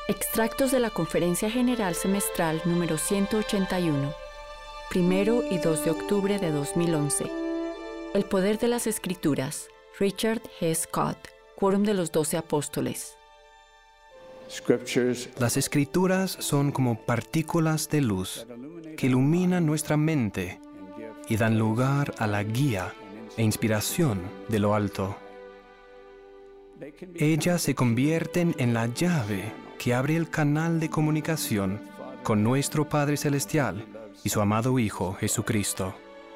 Extractos de la Conferencia General Semestral número 181, 1 y 2 de octubre de 2011. El poder de las Escrituras, Richard G. Scott, Quórum de los 12 Apóstoles. Las Escrituras son como partículas de luz que iluminan nuestra mente y dan lugar a la guía e inspiración de lo alto. Ellas se convierten en la llave que abre el canal de comunicación con nuestro Padre Celestial y su amado Hijo Jesucristo.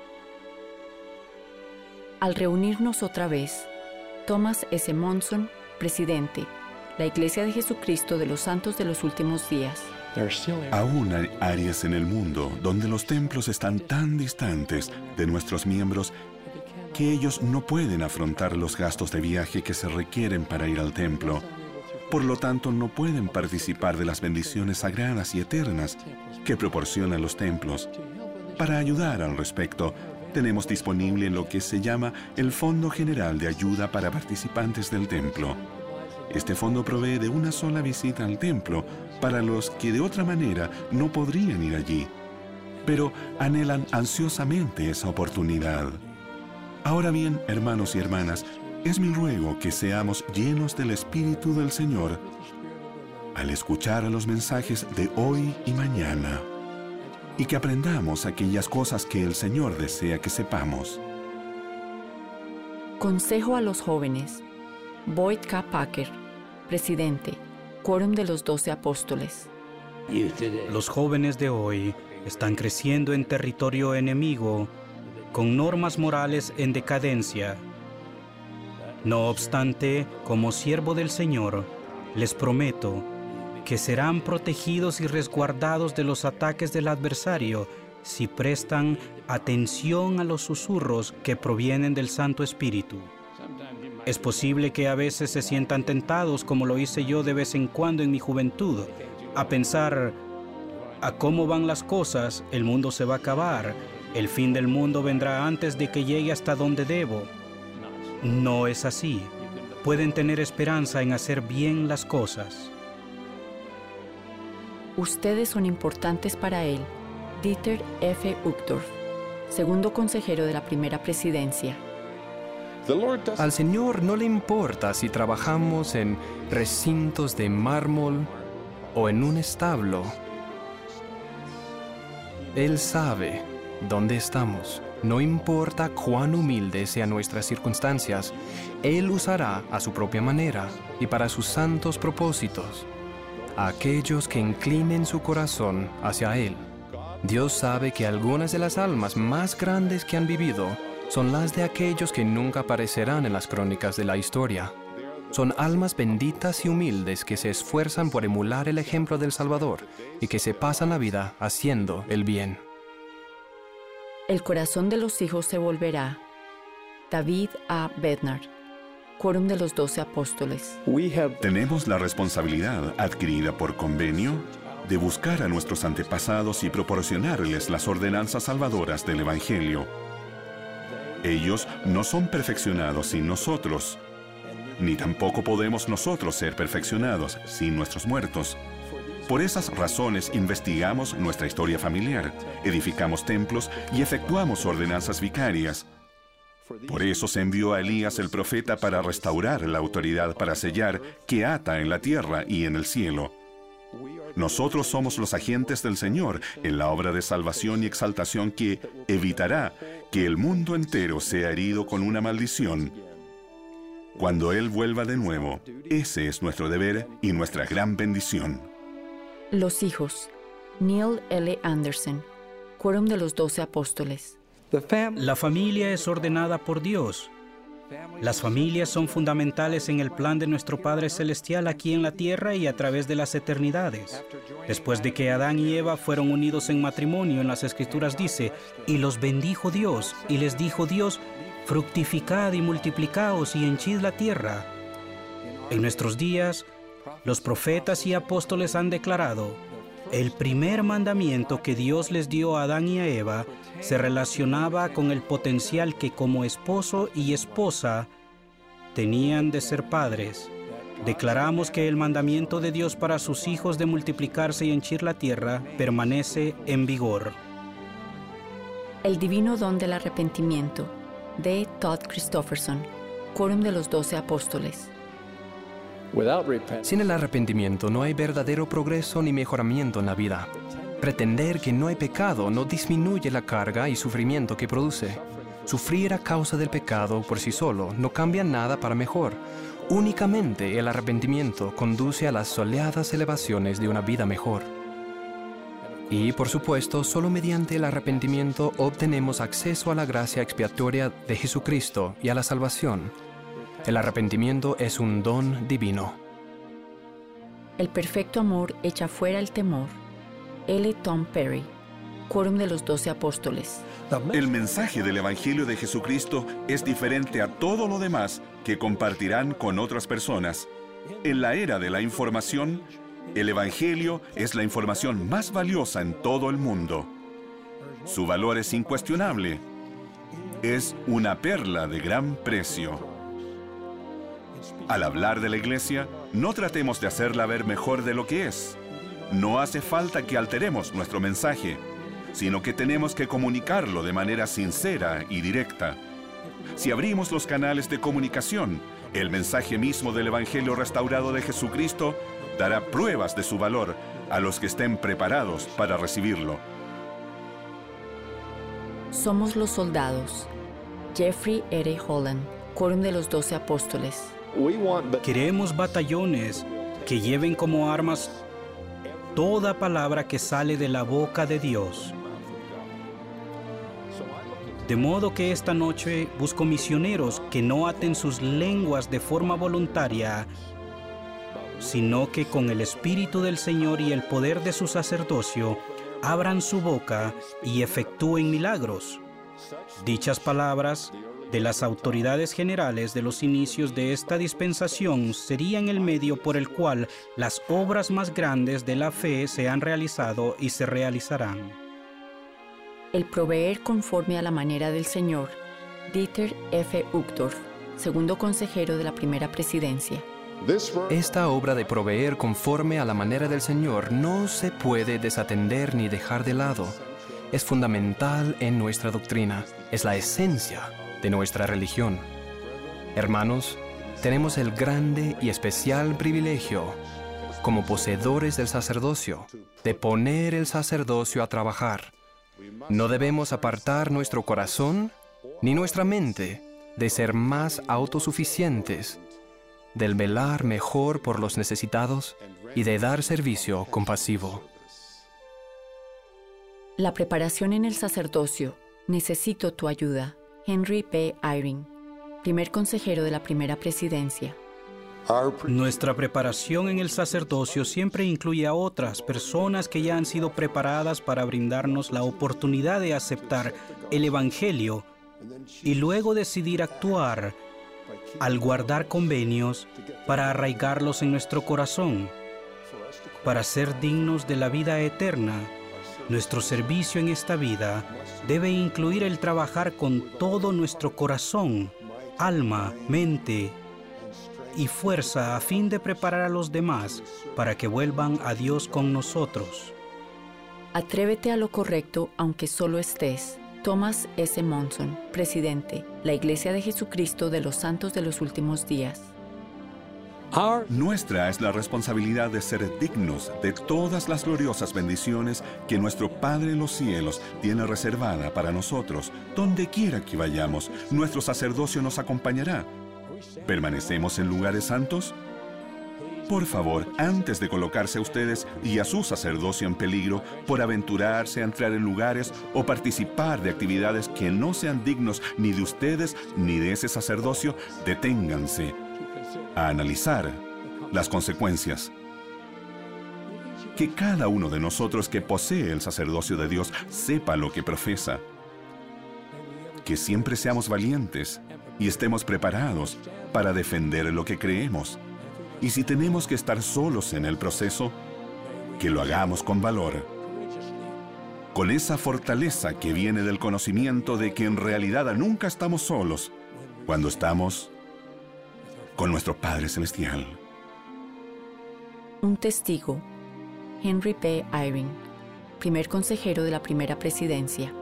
Al reunirnos otra vez, Thomas S. Monson, presidente, la Iglesia de Jesucristo de los Santos de los Últimos Días. Aún hay áreas en el mundo donde los templos están tan distantes de nuestros miembros que ellos no pueden afrontar los gastos de viaje que se requieren para ir al templo. Por lo tanto, no pueden participar de las bendiciones sagradas y eternas que proporcionan los templos. Para ayudar al respecto, tenemos disponible lo que se llama el Fondo General de Ayuda para Participantes del Templo. Este fondo provee de una sola visita al templo para los que de otra manera no podrían ir allí, pero anhelan ansiosamente esa oportunidad. Ahora bien, hermanos y hermanas, es mi ruego que seamos llenos del Espíritu del Señor al escuchar los mensajes de hoy y mañana, y que aprendamos aquellas cosas que el Señor desea que sepamos. Consejo a los jóvenes. Boyd K. Packer, presidente, Quórum de los 12 Apóstoles. Los jóvenes de hoy están creciendo en territorio enemigo, con normas morales en decadencia. No obstante, como siervo del Señor, les prometo que serán protegidos y resguardados de los ataques del adversario si prestan atención a los susurros que provienen del Santo Espíritu. Es posible que a veces se sientan tentados, como lo hice yo de vez en cuando en mi juventud, a pensar: a cómo van las cosas, el mundo se va a acabar, el fin del mundo vendrá antes de que llegue hasta donde debo. No es así. Pueden tener esperanza en hacer bien las cosas. Ustedes son importantes para él. Dieter F. Uchtdorf, segundo consejero de la primera presidencia. Al Señor no le importa si trabajamos en recintos de mármol o en un establo. Él sabe dónde estamos. No importa cuán humildes sean nuestras circunstancias, Él usará a su propia manera y para sus santos propósitos a aquellos que inclinen su corazón hacia Él. Dios sabe que algunas de las almas más grandes que han vivido son las de aquellos que nunca aparecerán en las crónicas de la historia. Son almas benditas y humildes que se esfuerzan por emular el ejemplo del Salvador y que se pasan la vida haciendo el bien. El corazón de los hijos se volverá. David A. Bednar, Quórum de los 12 Apóstoles. Tenemos la responsabilidad adquirida por convenio de buscar a nuestros antepasados y proporcionarles las ordenanzas salvadoras del Evangelio. Ellos no son perfeccionados sin nosotros, ni tampoco podemos nosotros ser perfeccionados sin nuestros muertos. Por esas razones investigamos nuestra historia familiar, edificamos templos y efectuamos ordenanzas vicarias. Por eso se envió a Elías el profeta para restaurar la autoridad para sellar que ata en la tierra y en el cielo. Nosotros somos los agentes del Señor en la obra de salvación y exaltación que evitará que el mundo entero sea herido con una maldición. Cuando Él vuelva de nuevo, ese es nuestro deber y nuestra gran bendición. Los hijos. Neil L. Anderson, Quórum de los 12 Apóstoles. La familia es ordenada por Dios. Las familias son fundamentales en el plan de nuestro Padre Celestial aquí en la tierra y a través de las eternidades. Después de que Adán y Eva fueron unidos en matrimonio, en las Escrituras dice: y los bendijo Dios, y les dijo Dios: fructificad y multiplicaos y henchid la tierra. En nuestros días, los profetas y apóstoles han declarado: el primer mandamiento que Dios les dio a Adán y a Eva se relacionaba con el potencial que como esposo y esposa tenían de ser padres. declaramos que el mandamiento de Dios para sus hijos de multiplicarse y henchir la tierra permanece en vigor. El divino don del arrepentimiento, de Todd Christofferson, Quórum de los 12 Apóstoles. Sin el arrepentimiento no hay verdadero progreso ni mejoramiento en la vida. Pretender que no hay pecado no disminuye la carga y sufrimiento que produce. Sufrir a causa del pecado por sí solo no cambia nada para mejor. Únicamente el arrepentimiento conduce a las soleadas elevaciones de una vida mejor. Y, por supuesto, solo mediante el arrepentimiento obtenemos acceso a la gracia expiatoria de Jesucristo y a la salvación. El arrepentimiento es un don divino. El perfecto amor echa fuera el temor. L. Tom Perry, Quórum de los 12 Apóstoles. El mensaje del Evangelio de Jesucristo es diferente a todo lo demás que compartirán con otras personas. En la era de la información, el Evangelio es la información más valiosa en todo el mundo. Su valor es incuestionable. Es una perla de gran precio. Al hablar de la Iglesia, no tratemos de hacerla ver mejor de lo que es. No hace falta que alteremos nuestro mensaje, sino que tenemos que comunicarlo de manera sincera y directa. Si abrimos los canales de comunicación, el mensaje mismo del Evangelio restaurado de Jesucristo dará pruebas de su valor a los que estén preparados para recibirlo. Somos los soldados. Jeffrey R. Holland, Quórum de los 12 Apóstoles. Queremos batallones que lleven como armas toda palabra que sale de la boca de Dios. De modo que esta noche busco misioneros que no aten sus lenguas de forma voluntaria, sino que con el Espíritu del Señor y el poder de su sacerdocio abran su boca y efectúen milagros. Dichas palabras de las autoridades generales de los inicios de esta dispensación serían el medio por el cual las obras más grandes de la fe se han realizado y se realizarán. El proveer conforme a la manera del Señor, Dieter F. Uchtdorf, segundo consejero de la primera presidencia. Esta obra de proveer conforme a la manera del Señor no se puede desatender ni dejar de lado. Es fundamental en nuestra doctrina, es la esencia de nuestra religión. Hermanos, tenemos el grande y especial privilegio, como poseedores del sacerdocio, de poner el sacerdocio a trabajar. No debemos apartar nuestro corazón ni nuestra mente de ser más autosuficientes, del velar mejor por los necesitados y de dar servicio compasivo. La preparación en el sacerdocio. Necesito tu ayuda. Henry P. Eyring, primer consejero de la primera presidencia. Nuestra preparación en el sacerdocio siempre incluye a otras personas que ya han sido preparadas para brindarnos la oportunidad de aceptar el Evangelio y luego decidir actuar al guardar convenios para arraigarlos en nuestro corazón. Para ser dignos de la vida eterna, nuestro servicio en esta vida debe incluir el trabajar con todo nuestro corazón, alma, mente y fuerza a fin de preparar a los demás para que vuelvan a Dios con nosotros. Atrévete a lo correcto aunque solo estés. Thomas S. Monson, presidente, la Iglesia de Jesucristo de los Santos de los Últimos Días. Nuestra es la responsabilidad de ser dignos de todas las gloriosas bendiciones que nuestro Padre en los cielos tiene reservada para nosotros. Donde quiera que vayamos, nuestro sacerdocio nos acompañará. ¿Permanecemos en lugares santos? Por favor, antes de colocarse a ustedes y a su sacerdocio en peligro por aventurarse a entrar en lugares o participar de actividades que no sean dignos ni de ustedes ni de ese sacerdocio, deténganse a analizar las consecuencias. Que cada uno de nosotros que posee el sacerdocio de Dios sepa lo que profesa. Que siempre seamos valientes y estemos preparados para defender lo que creemos. Y si tenemos que estar solos en el proceso, que lo hagamos con valor. Con esa fortaleza que viene del conocimiento de que en realidad nunca estamos solos cuando estamos con nuestro Padre Celestial. Un testigo, Henry B. Eyring, primer consejero de la primera presidencia.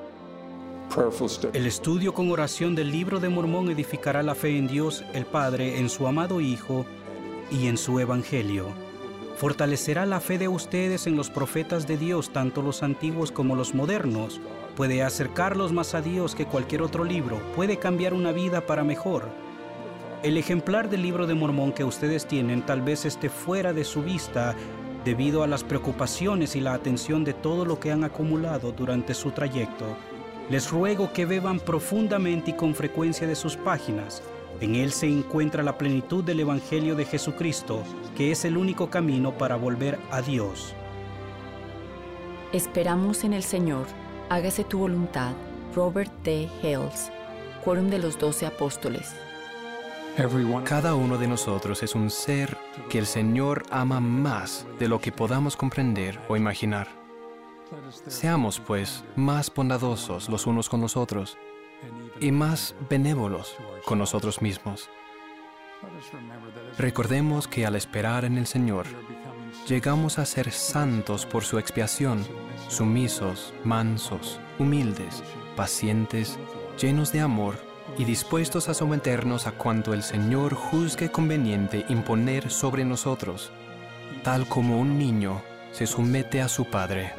El estudio con oración del Libro de Mormón edificará la fe en Dios el Padre, en su amado Hijo y en su Evangelio. Fortalecerá la fe de ustedes en los profetas de Dios, tanto los antiguos como los modernos. Puede acercarlos más a Dios que cualquier otro libro. Puede cambiar una vida para mejor. El ejemplar del Libro de Mormón que ustedes tienen tal vez esté fuera de su vista debido a las preocupaciones y la atención de todo lo que han acumulado durante su trayecto. Les ruego que beban profundamente y con frecuencia de sus páginas. En él se encuentra la plenitud del Evangelio de Jesucristo, que es el único camino para volver a Dios. Esperamos en el Señor. Hágase tu voluntad. Robert D. Hales, Quórum de los 12 Apóstoles. Cada uno de nosotros es un ser que el Señor ama más de lo que podamos comprender o imaginar. Seamos, pues, más bondadosos los unos con los otros y más benévolos con nosotros mismos. Recordemos que al esperar en el Señor, llegamos a ser santos por su expiación, sumisos, mansos, humildes, pacientes, llenos de amor y dispuestos a someternos a cuanto el Señor juzgue conveniente imponer sobre nosotros, tal como un niño se somete a su padre.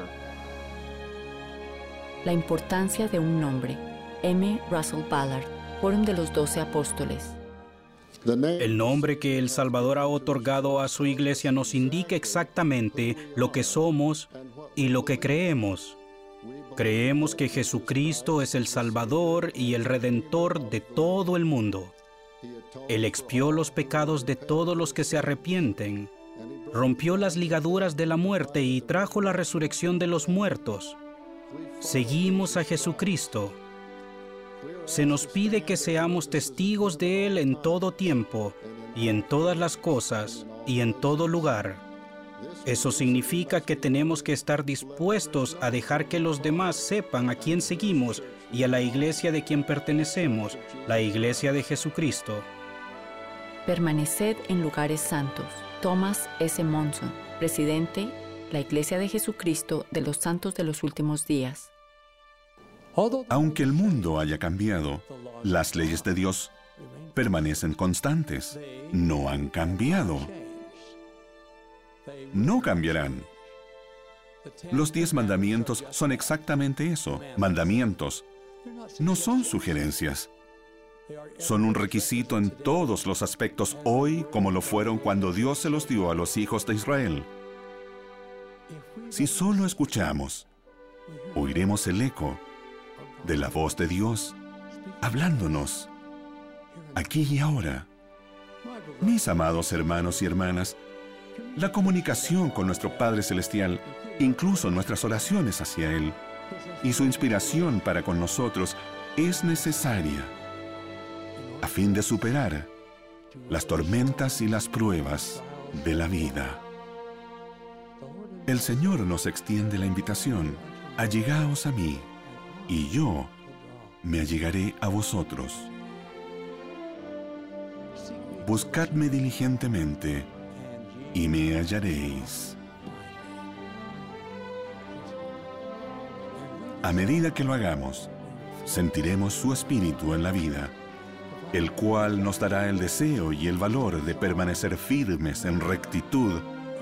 La importancia de un nombre. M. Russell Ballard, Quórum de los 12 Apóstoles. El nombre que el Salvador ha otorgado a su iglesia nos indica exactamente lo que somos y lo que creemos. Creemos que Jesucristo es el Salvador y el Redentor de todo el mundo. Él expió los pecados de todos los que se arrepienten, rompió las ligaduras de la muerte y trajo la resurrección de los muertos. Seguimos a Jesucristo. Se nos pide que seamos testigos de Él en todo tiempo, y en todas las cosas, y en todo lugar. Eso significa que tenemos que estar dispuestos a dejar que los demás sepan a quién seguimos y a la iglesia de quien pertenecemos, la iglesia de Jesucristo. Permaneced en lugares santos. Thomas S. Monson, presidente, la Iglesia de Jesucristo de los Santos de los Últimos Días. Aunque el mundo haya cambiado, las leyes de Dios permanecen constantes. No han cambiado. No cambiarán. Los 10 mandamientos son exactamente eso, mandamientos. No son sugerencias. Son un requisito en todos los aspectos hoy como lo fueron cuando Dios se los dio a los hijos de Israel. Si solo escuchamos, oiremos el eco de la voz de Dios hablándonos aquí y ahora. Mis amados hermanos y hermanas, la comunicación con nuestro Padre Celestial, incluso nuestras oraciones hacia Él, y su inspiración para con nosotros es necesaria a fin de superar las tormentas y las pruebas de la vida. El Señor nos extiende la invitación: allegaos a mí, y yo me allegaré a vosotros. Buscadme diligentemente, y me hallaréis. A medida que lo hagamos, sentiremos su espíritu en la vida, el cual nos dará el deseo y el valor de permanecer firmes en rectitud,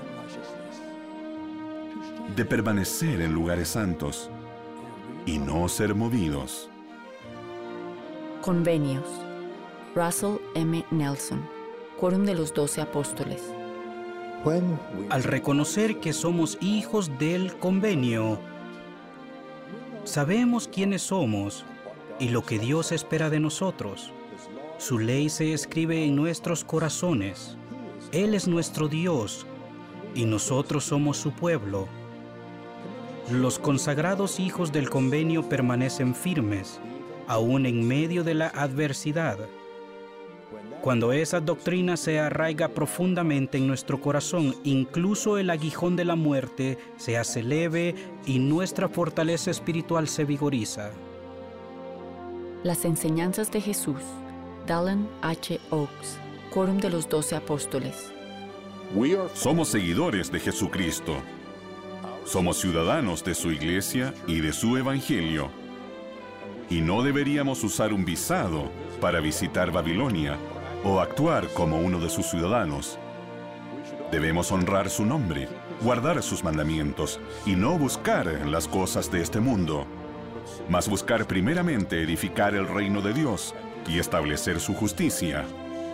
de permanecer en lugares santos y no ser movidos. Convenios. Russell M. Nelson, Quórum de los 12 Apóstoles. Al reconocer que somos hijos del convenio, sabemos quiénes somos y lo que Dios espera de nosotros. Su ley se escribe en nuestros corazones. Él es nuestro Dios y nosotros somos su pueblo. Los consagrados hijos del convenio permanecen firmes, aún en medio de la adversidad. Cuando esa doctrina se arraiga profundamente en nuestro corazón, incluso el aguijón de la muerte se hace leve y nuestra fortaleza espiritual se vigoriza. Las enseñanzas de Jesús. Dallin H. Oaks, Quórum de los 12 Apóstoles. Somos seguidores de Jesucristo. Somos ciudadanos de su iglesia y de su evangelio. Y no deberíamos usar un visado para visitar Babilonia o actuar como uno de sus ciudadanos. Debemos honrar su nombre, guardar sus mandamientos y no buscar las cosas de este mundo, mas buscar primeramente edificar el reino de Dios y establecer su justicia.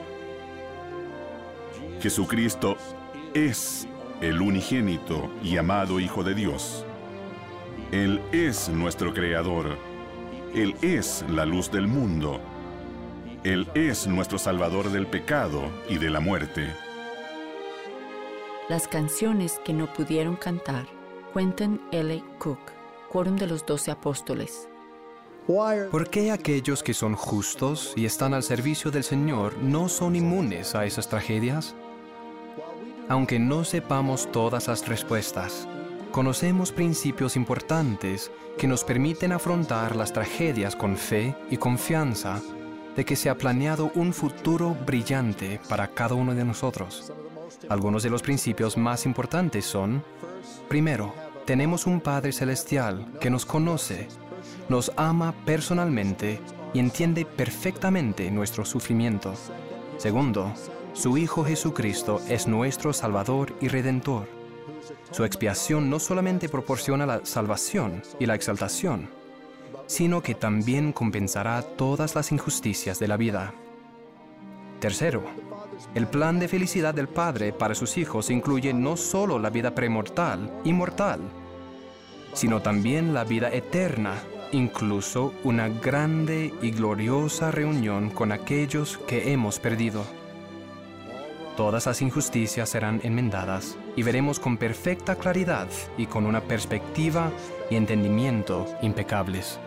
Jesucristo es el unigénito y amado Hijo de Dios. Él es nuestro Creador. Él es la luz del mundo. Él es nuestro Salvador del pecado y de la muerte. Las canciones que no pudieron cantar, Quentin L. Cook, Quórum de los 12 Apóstoles. ¿Por qué aquellos que son justos y están al servicio del Señor no son inmunes a esas tragedias? Aunque no sepamos todas las respuestas, conocemos principios importantes que nos permiten afrontar las tragedias con fe y confianza de que se ha planeado un futuro brillante para cada uno de nosotros. Algunos de los principios más importantes son: primero, tenemos un Padre Celestial que nos conoce, nos ama personalmente y entiende perfectamente nuestro sufrimiento. Segundo, su Hijo Jesucristo es nuestro Salvador y Redentor. Su expiación no solamente proporciona la salvación y la exaltación, sino que también compensará todas las injusticias de la vida. Tercero, el plan de felicidad del Padre para sus hijos incluye no solo la vida premortal y mortal, sino también la vida eterna, incluso una grande y gloriosa reunión con aquellos que hemos perdido. Todas las injusticias serán enmendadas y veremos con perfecta claridad y con una perspectiva y entendimiento impecables.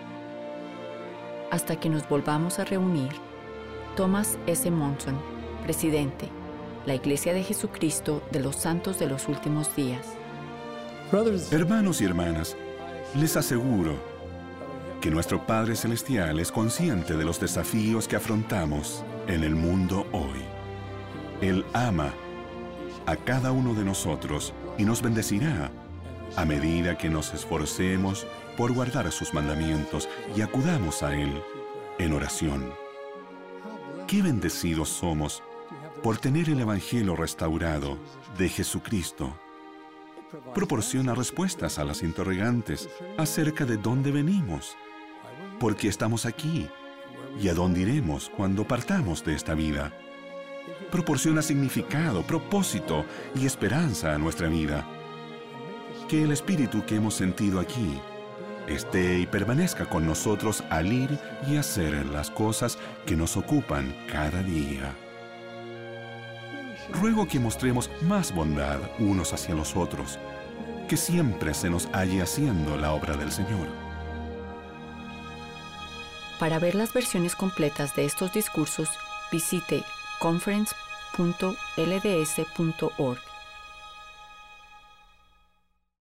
Hasta que nos volvamos a reunir, Thomas S. Monson, presidente, la Iglesia de Jesucristo de los Santos de los Últimos Días. Hermanos y hermanas, les aseguro que nuestro Padre Celestial es consciente de los desafíos que afrontamos en el mundo hoy. Él ama a cada uno de nosotros y nos bendecirá a medida que nos esforcemos por guardar sus mandamientos y acudamos a Él en oración. ¡Qué bendecidos somos por tener el Evangelio restaurado de Jesucristo! Proporciona respuestas a las interrogantes acerca de dónde venimos, por qué estamos aquí y a dónde iremos cuando partamos de esta vida. Proporciona significado, propósito y esperanza a nuestra vida. Que el espíritu que hemos sentido aquí esté y permanezca con nosotros al ir y hacer las cosas que nos ocupan cada día. Ruego que mostremos más bondad unos hacia los otros, que siempre se nos halle haciendo la obra del Señor. Para ver las versiones completas de estos discursos, visite conference.lds.org.